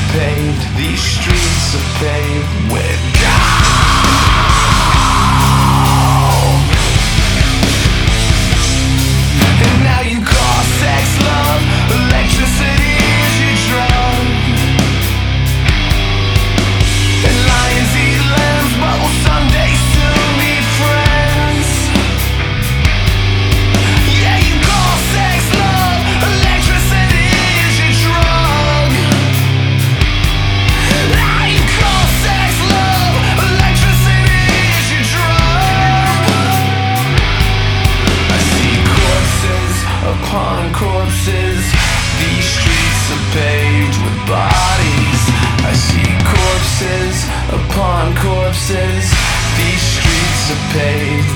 paved, these streets are paved with gold. And now you call sex love, electricity is your drug. And lions eat lambs, but will someday soon be friends. Yeah, you call sex love, electricity is your drug. Ah, you call sex love, electricity is your drug. I see corpses upon corpses, these streets are paved with bodies. I see corpses upon corpses, these streets are paved